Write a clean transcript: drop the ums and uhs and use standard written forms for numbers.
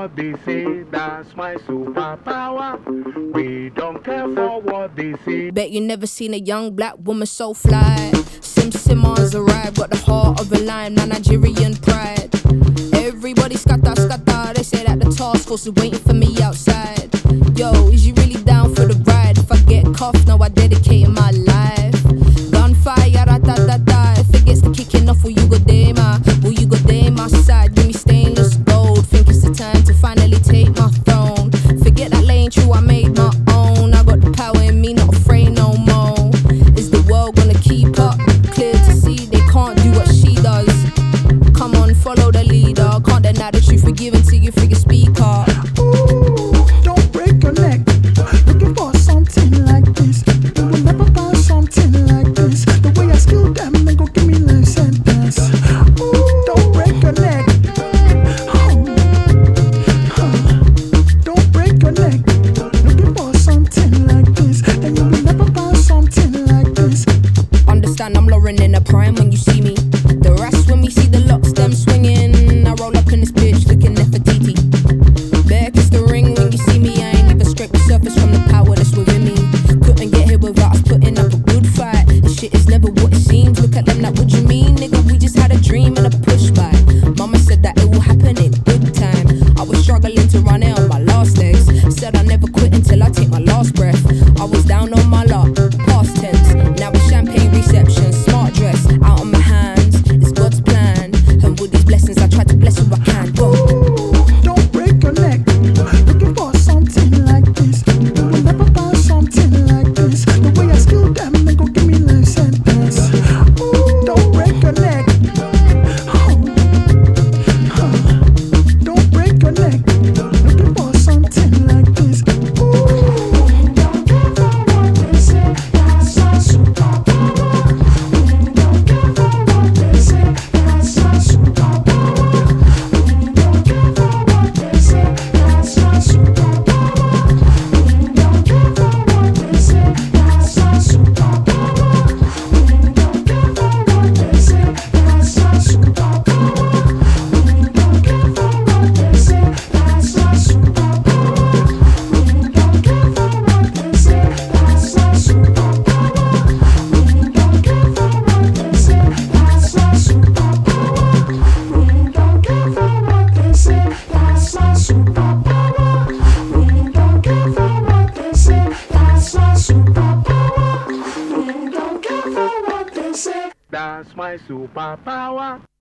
what they say, that's my superpower. We don't care for what they say. Bet you never seen a young black woman so fly. Simmons arrived, got the heart of a lion, my Nigerian pride. Everybody scatter, scatter, they say that the task force is waiting for me outside. Yo, is you really down for the ride? If I get cuffed, now I dedicated my life. Gunfire, ra-ta-ta-ta, if it gets to kicking off, will you go there, ma? Will you go there, my side? Give me stainless gold, think it's the time to finally take my throne. Forget that lane true, I made my own. I got the power in me, not afraid no more. Is the world gonna keep up? Clear to see they can't do what she does. Come on, follow the leader. Can't deny the truth, forgive until you figure speak up. Ooh, don't break your neck. Looking for something like this. You will never find something like this. The way I skill them and go give me life sentence. Ooh, don't break your neck. Don't break your neck. Looking for something like this. And you will never find something like this. Understand I'm Lauren in a prime when you see me. The rest when we see the locks, them swinging. I roll up in this bitch looking Nefertiti. Bear kiss the ring when you see me. I ain't even scrape the surface from the power that's within me. Couldn't get here without us putting up a good fight. This shit is never what it seems. Look at them like, what you mean, nigga? We just had a dream and a push by. Mama said that it will happen in good time. I was struggling to run it on my last legs. Said I never quit until I take my last breath. I was down on my luck, past tense. Now it's champagne reception, smart dress, out on my hands. It's God's plan. And with these blessings, I try to bless who I can. Go. Don't break your neck. Looking for something like this. You will never find something like this. The way I skill them and go give me life sentence. Ooh, don't break your neck. Don't break your neck. Looking for something like this. Ooh, don't care for what they say. That's my superpower. Don't care for what they say. That's my superpower. Don't care for what they say. That's my superpower. Don't care for what they say. That's my superpower. Don't care for what they say. That's my superpower. Don't care for what they say. That's my superpower. Don't care for what they say. That's my superpower. Don't care for what they say. That's my superpower. Don't care for what they say. That's my superpower. Don't care for what they say. That's my superpower. Don't care for what they say. That's my superpower.